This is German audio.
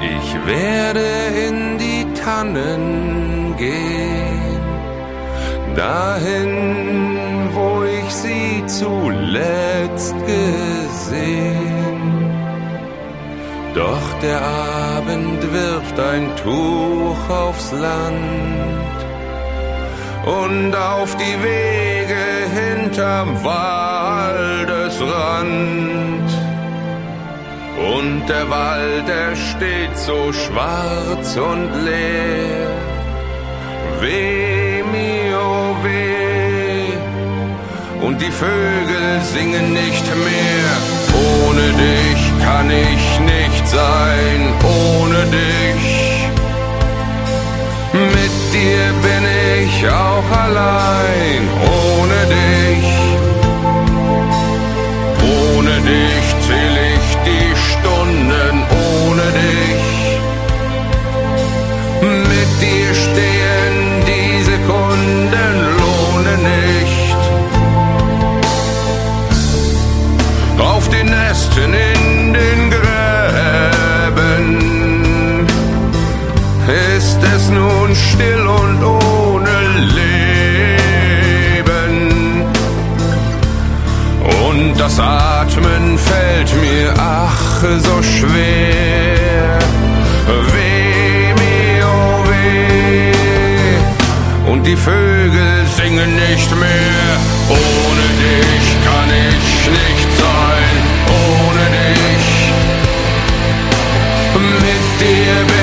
Ich werde in die Tannen gehen, dahin, wo ich sie zuletzt gesehen. Doch der Abend wirft ein Tuch aufs Land und auf die Wege hinterm Waldesrand. Und der Wald, er steht so schwarz und leer. Weh mir, oh weh. Und die Vögel singen nicht mehr. Ohne dich kann ich nicht sein, ohne dich. Mit dir bin ich auch allein, ohne dich. Ohne dich zähl ich die Stunden, ohne dich. Mit dir stehen die Sekunden, lohne nicht. Auf den Nesten in den Gräben ist es nun still und ohne Leben. Und das Atmen fällt mir ach so schwer. Weh mir, oh weh. Und die Vögel singen nicht mehr. Ohne dich kann ich nicht sein, ohne dich. Mit dir